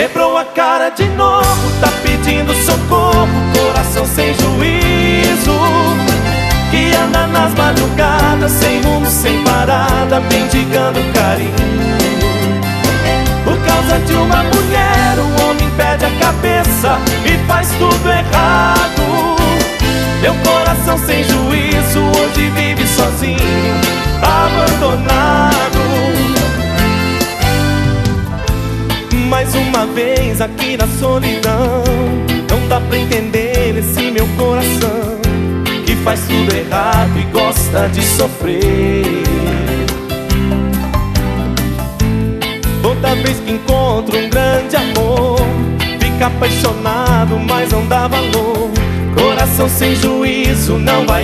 Quebrou a cara de novo, tá pedindo socorro, coração sem juízo, que anda nas madrugadas, sem rumo, sem parada, mendigando carinho. Por causa de uma mulher, o homem perde a cabeça e faz tudo errado. Meu coração sem juízo hoje vive sozinho, abandonado. Mais uma vez aqui na solidão, não dá pra entender esse meu coração, que faz tudo errado e gosta de sofrer. Toda vez que encontro um grande amor, fica apaixonado, mas não dá valor. Coração sem juízo não vai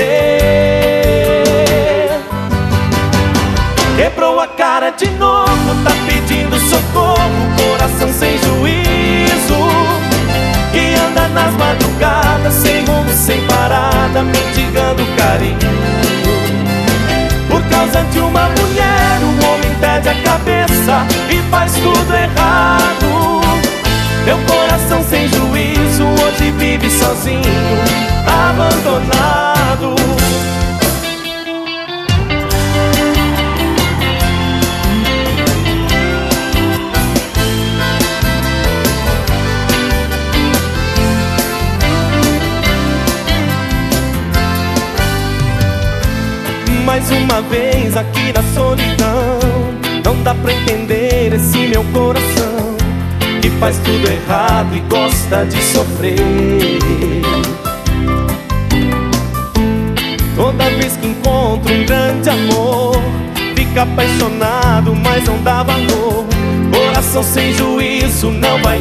aprender. Quebrou a cara de novo, tá pedindo socorro, coração sem juízo, que anda nas madrugadas, sem rumo, sem parada, mendigando carinho. Por causa de uma mulher, o homem perde a cabeça e faz tudo errado. Meu coração sem juízo hoje vive sozinho, abandonado. Mais uma vez aqui na solidão, não dá pra entender esse meu coração, que faz tudo errado e gosta de sofrer. Toda vez que encontro um grande amor, fica apaixonado, mas não dá valor. Coração sem juízo não vai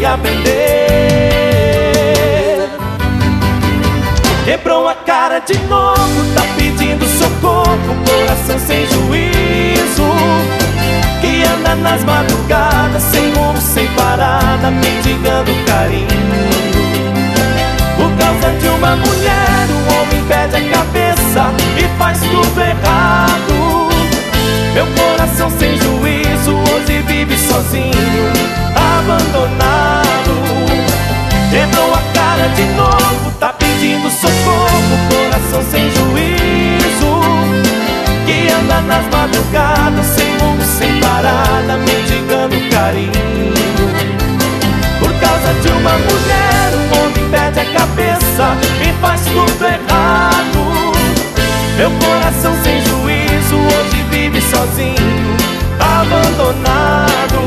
aprender. Quebrou a cara de novo, tá pedindo socorro, coração sem juízo, que anda nas madrugadas, sem rumo, sem parada, mendigando carinho. Por causa de uma mulher, o homem perde a cabeça e faz tudo errado. Meu coração sem juízo hoje vive sozinho, abandonado. Quebrou a cara de novo, tá pedindo socorro, coração sem juízo, que anda nas madrugadas, sem rumo, sem parada, mendigando carinho. Por causa de uma mulher, o homem perde a cabeça e faz tudo errado. Meu coração sem juízo hoje vive sozinho, abandonado.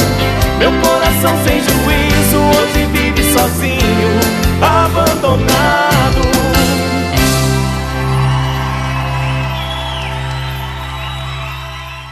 Meu coração sem juízo hoje vive sozinho, abandonado.